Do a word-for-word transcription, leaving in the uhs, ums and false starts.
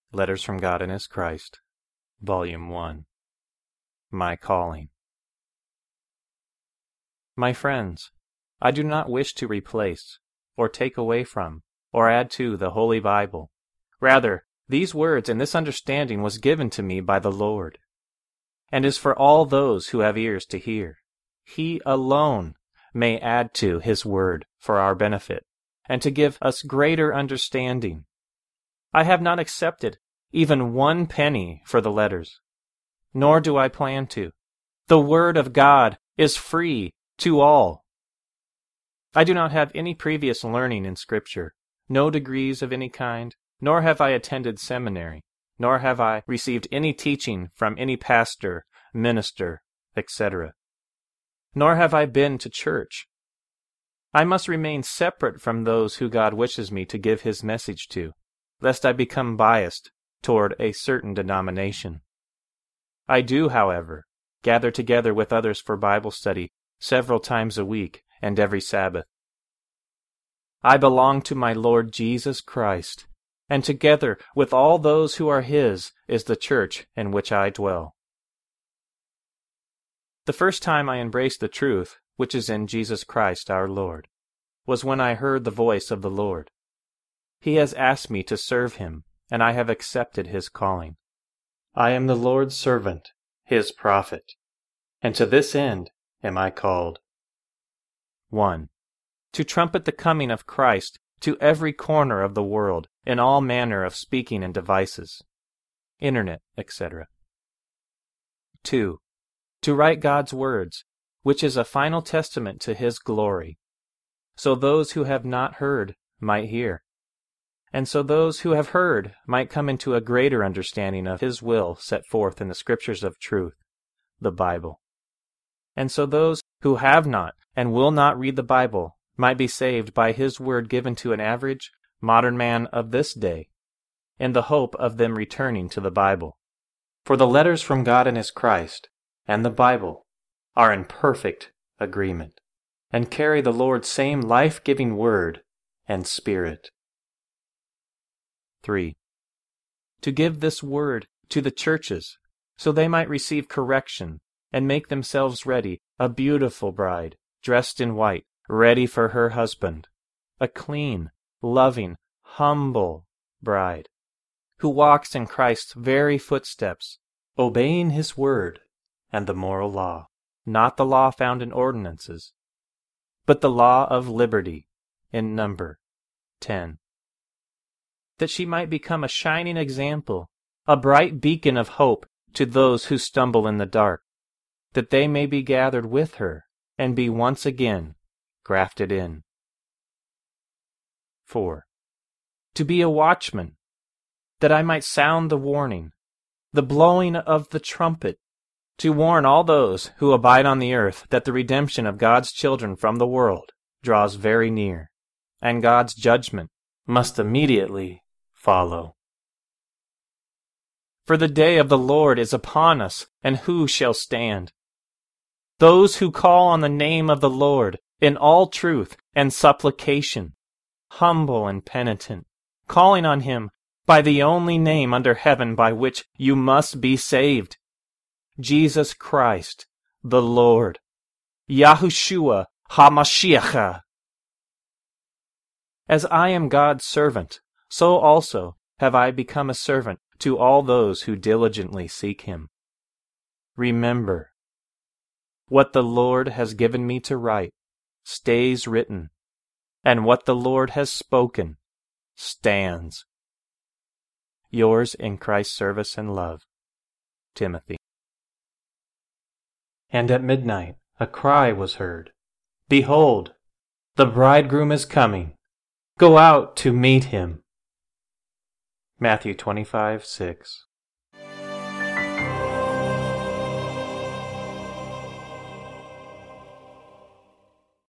Letters from God and His Christ, Volume one. My Calling. My friends, I do not wish to replace, or take away from, or add to the Holy Bible. Rather, these words and this understanding was given to me by the Lord, and is for all those who have ears to hear. He alone may add to His word for our benefit, and to give us greater understanding. I have not accepted even one penny for the letters, nor do I plan to. The Word of God is free to all. I do not have any previous learning in Scripture, no degrees of any kind, nor have I attended seminary, nor have I received any teaching from any pastor, minister, et cetera. Nor have I been to church. I must remain separate from those who God wishes me to give His message to, lest I become biased toward a certain denomination. I do, however, gather together with others for Bible study several times a week and every Sabbath. I belong to my Lord Jesus Christ, and together with all those who are His is the church in which I dwell. The first time I embraced the truth, which is in Jesus Christ our Lord, was when I heard the voice of the Lord. He has asked me to serve Him, and I have accepted His calling. I am the Lord's servant, His prophet, and to this end am I called. one. To trumpet the coming of Christ to every corner of the world in all manner of speaking and devices, internet, et cetera. two. To write God's words, which is a final testament to His glory, so those who have not heard might hear, and so those who have heard might come into a greater understanding of His will set forth in the Scriptures of truth, the Bible. And so those who have not and will not read the Bible might be saved by His word given to an average, modern man of this day, in the hope of them returning to the Bible. For the letters from God and His Christ and the Bible are in perfect agreement, and carry the Lord's same life-giving word and spirit. three. To give this word to the churches, so they might receive correction and make themselves ready, a beautiful bride, dressed in white, ready for her husband, a clean, loving, humble bride, who walks in Christ's very footsteps, obeying His word and the moral law, not the law found in ordinances, but the law of liberty in number ten. That she might become a shining example, a bright beacon of hope to those who stumble in the dark, that they may be gathered with her and be once again grafted in. four. To be a watchman, that I might sound the warning, the blowing of the trumpet, to warn all those who abide on the earth that the redemption of God's children from the world draws very near, and God's judgment must immediately follow. For the day of the Lord is upon us, and who shall stand? Those who call on the name of the Lord in all truth and supplication, humble and penitent, calling on Him by the only name under heaven by which you must be saved, Jesus Christ, the Lord, Yahushua HaMashiach. As I am God's servant, so also have I become a servant to all those who diligently seek Him. Remember, what the Lord has given me to write stays written, and what the Lord has spoken stands. Yours in Christ's service and love, Timothy. And at midnight a cry was heard, Behold, the bridegroom is coming. Go out to meet him. Matthew twenty-five, six.